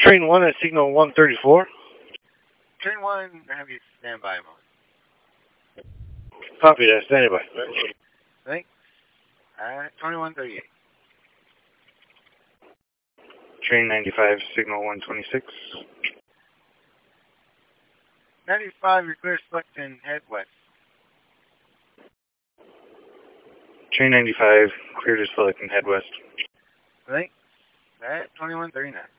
Train 1 at signal 134. Train 1, have you stand by a moment. Copy that, standing by. Thanks. 2138. Train 95, signal 126. 95, you're clear select and head west. Train 95, clear to select and head west. Thanks. 2139.